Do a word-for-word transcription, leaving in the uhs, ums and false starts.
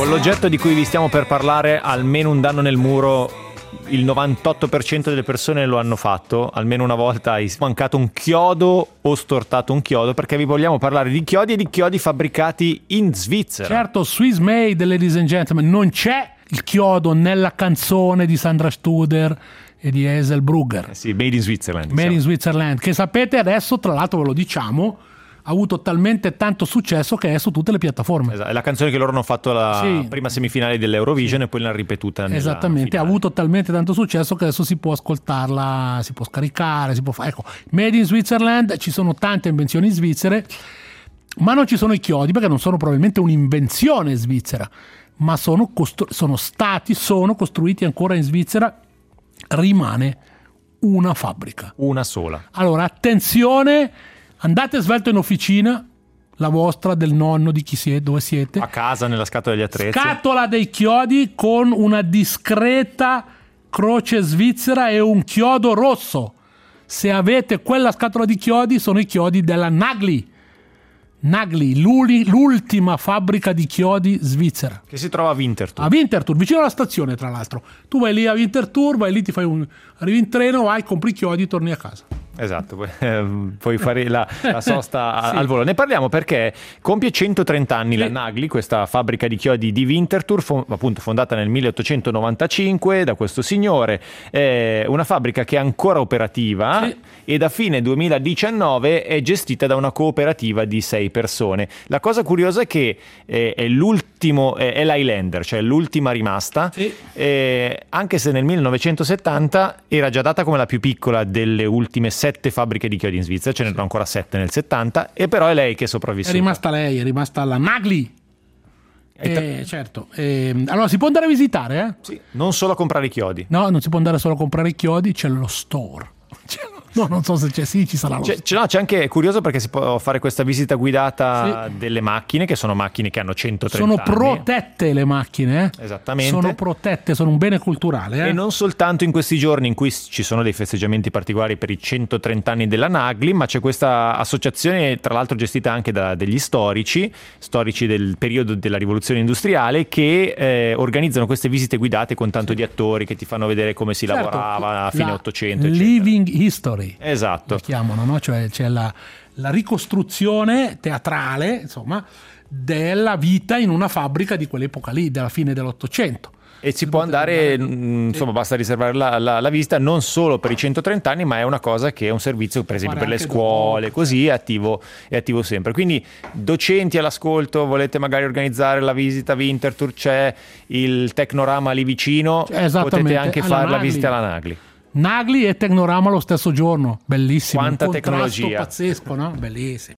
Con l'oggetto di cui vi stiamo per parlare, almeno un danno nel muro il novantotto per cento delle persone lo hanno fatto. Almeno una volta hai mancato un chiodo o stortato un chiodo, perché vi vogliamo parlare di chiodi e di chiodi fabbricati in Svizzera. Certo, Swiss made, ladies and gentlemen. Non c'è il chiodo nella canzone di Sandra Studer e di Hazel Brugger. Eh sì, made in Switzerland. Made diciamo. in Switzerland, che sapete adesso, tra l'altro ve lo diciamo, ha avuto talmente tanto successo che è su tutte le piattaforme. Esatto, è la canzone che loro hanno fatto la Sì. prima semifinale dell'Eurovision sì. e poi l'hanno ripetuta nella Esattamente, finale. ha avuto talmente tanto successo che adesso si può ascoltarla, si può scaricare, si può fare. Ecco, Made in Switzerland, ci sono tante invenzioni svizzere, ma non ci sono i chiodi perché non sono probabilmente un'invenzione svizzera, ma sono, costru- sono stati, sono costruiti ancora in Svizzera. Rimane una fabbrica. Una sola. Allora, attenzione, andate svelto in officina, la vostra, del nonno, di chi siete, dove siete. A casa, nella scatola degli attrezzi. Scatola dei chiodi con una discreta croce svizzera e un chiodo rosso. Se avete quella scatola di chiodi, sono i chiodi della Nagli. Nagli, l'ultima fabbrica di chiodi svizzera. Che si trova a Winterthur. A Winterthur, vicino alla stazione, tra l'altro. Tu vai lì a Winterthur, vai lì, ti fai un... arrivi in treno, vai, compri i chiodi, torni a casa. Esatto, puoi, eh, puoi fare la, la sosta Sì. al volo. Ne parliamo perché compie centotrenta anni Sì. la Nagli, questa fabbrica di chiodi di Winterthur, fo- appunto fondata nel milleottocentonovantacinque da questo signore. È una fabbrica che è ancora operativa Sì. e da fine duemiladiciannove è gestita da una cooperativa di sei persone. La cosa curiosa è che eh, è l'ultimo, è, è l'Highlander, cioè l'ultima rimasta, Sì. eh, anche se nel millenovecentosettanta era già data come la più piccola delle ultime sette fabbriche di chiodi in Svizzera, ce n'erano ancora sette nel settanta, e però è lei che è È sopravvissuta. rimasta lei, è rimasta la Nagli. E tra- Eh, certo. Eh, allora si può andare a visitare, eh? Sì, non solo a comprare i chiodi. No, non si può andare solo a comprare i chiodi, c'è lo store. C'è lo- No, non so se c'è, sì, ci sarà lo C'è, store. c'è- no, c'è anche, è curioso perché si può fare questa visita guidata Sì. delle macchine, che sono macchine che hanno centotrenta Sono anni. protette le macchine, eh? Esattamente. Sono protette, sono un bene culturale, eh? E non soltanto in questi giorni in cui ci sono dei festeggiamenti particolari per i centotrenta anni della Nagli, ma c'è questa associazione, tra l'altro gestita anche da degli storici, storici del periodo della rivoluzione industriale, che eh, organizzano queste visite guidate con tanto di attori che ti fanno vedere come si Certo, lavorava a fine la Ottocento, eccetera. Living history. Esatto. La chiamano, no? Cioè c'è la, la ricostruzione teatrale, insomma, della vita in una fabbrica di quell'epoca lì, della fine dell'Ottocento. E si può andare, andare- mh, insomma, basta riservare la, la, la visita non solo per i centotrenta anni, ma è una cosa che è un servizio, per esempio, per Fare le anche scuole, dopo. così è attivo, è attivo sempre. Quindi, docenti all'ascolto, volete magari organizzare la visita a Winterthur, c'è il Tecnorama lì vicino, Cioè, esattamente, potete anche alla fare la Nagli. visita alla Nagli. Nagli e Tecnorama lo stesso giorno, bellissimo. Quanta un contrasto tecnologia. pazzesco, no? Bellissimo.